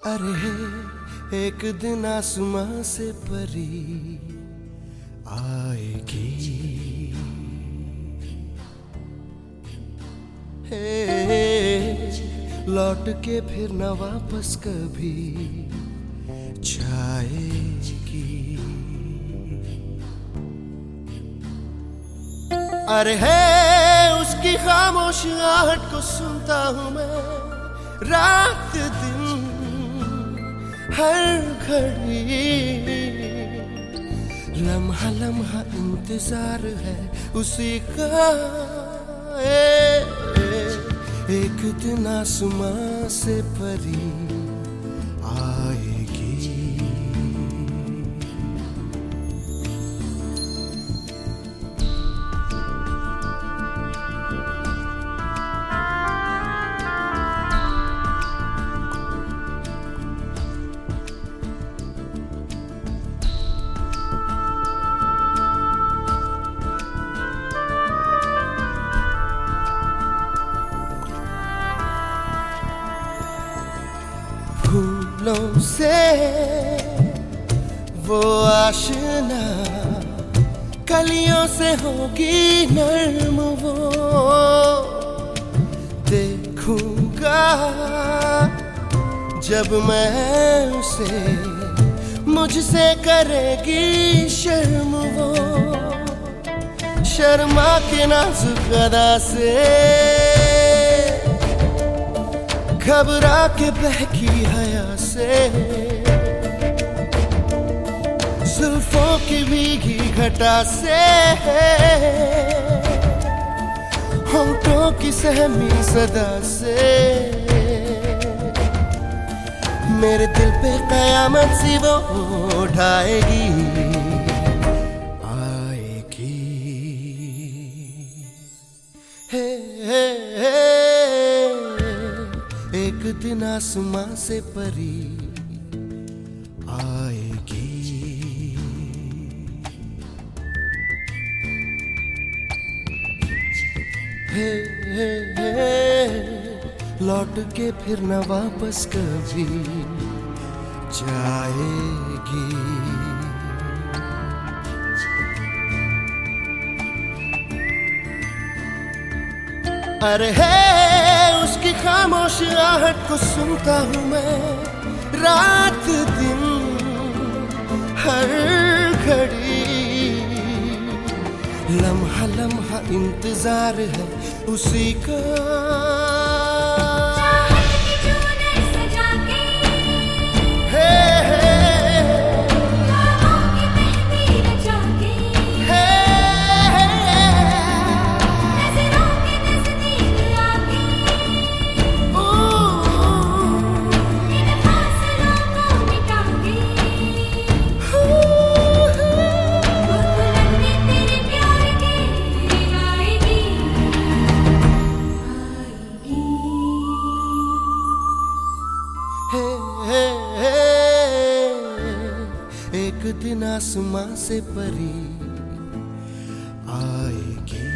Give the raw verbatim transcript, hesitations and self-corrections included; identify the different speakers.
Speaker 1: अरे एक दिन आसमां से परी आएगी, हे लौट के फिर न वापस कभी जाएगी। अरे है उसकी खामोश आहट को सुनता हूँ मैं रात दिन हर घड़ी, लम्हा लम्हा इंतजार है उसी का। ए, ए, एक दिन आसमां से परी आएगी। फूलों से वो आशना, कलियों से होगी नर्म वो। देखूंगा जब मैं उसे, मुझसे करेगी शर्म वो। शर्मा के नाजुक अदा से घबरा के बहकी हया से, जुल्फों की भीगी घटा से, होंठों की सहमी सदा से, मेरे दिल पे कयामत सी वो उठाएगी आएगी। हे हे हे एक दिन आसमां से परी आएगी। हे हे हे लौट के फिर न वापस कभी जाएगी। अरे है उसकी खामोश आहट को सुनता हूँ मैं रात दिन हर घड़ी, लम्हा लम्हा इंतजार है उसी का। एक दिन आसमां से परी आएगी।